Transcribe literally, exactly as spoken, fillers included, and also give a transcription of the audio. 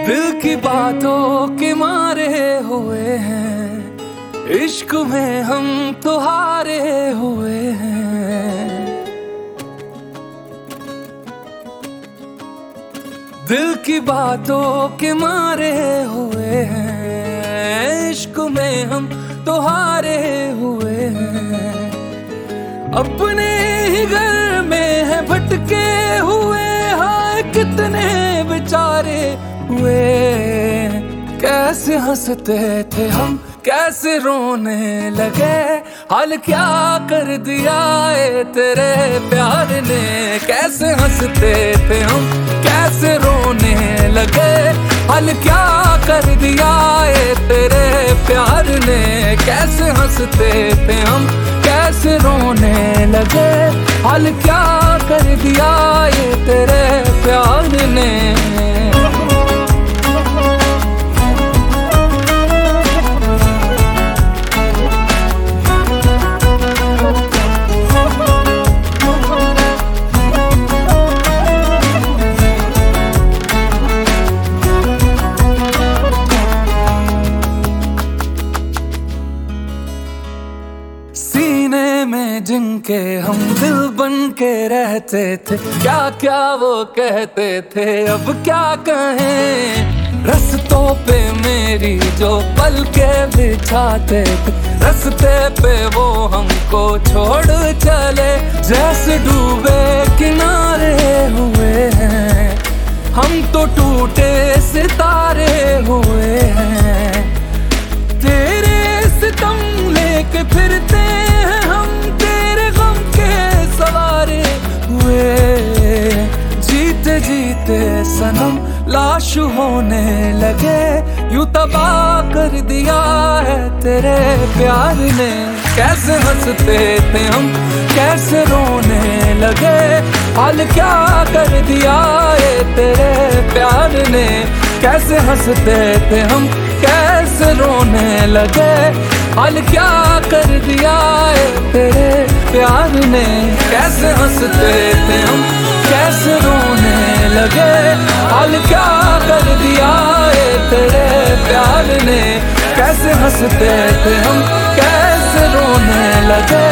दिल की बातों के मारे हुए हैं, इश्क में हम तो हारे हुए हैं। दिल की बातों के मारे हुए हैं, इश्क में हम तो हारे हुए हैं। अपने ही घर में है भटके हुए, हाय कितने बेचारे हुए। कैसे हंसते थे हम, कैसे रोने लगे, हाल क्या कर दिया है तेरे प्यार ने। कैसे हंसते थे हम, कैसे रोने लगे, हाल क्या कर दिया है तेरे प्यार ने। कैसे हंसते थे हम, कैसे रोने लगे, हाल क्या कर दिया है तेरे प्यार ने। सीने में जिनके हम दिल बन के रहते थे, क्या क्या वो कहते थे अब क्या कहें। रस्तों पे मेरी जो पल के बिछाते थे, रस्ते पे वो हमको छोड़ चले। जैसे डूबे किनारे हुए हैं, हम तो टूटे सितारे हुए हैं। तेरे सितम लेके फिरते हैं हम, तेरे गम के सवारे हुए। जीते जीते सनम लाश होने लगे, यूं तबाह कर दिया है तेरे प्यार ने। कैसे हंसते थे हम, कैसे रोने लगे, हाल क्या कर दिया है तेरे प्यार ने। कैसे हंसते थे हम, कैसे रोने लगे, हाल क्या कर दिया है तेरे प्यार ने। कैसे हंसते थे हम, कैसे रोने लगे, हाल क्या कर दिया है तेरे प्यार ने। कैसे हंसते थे हम, कैसे रोने लगे,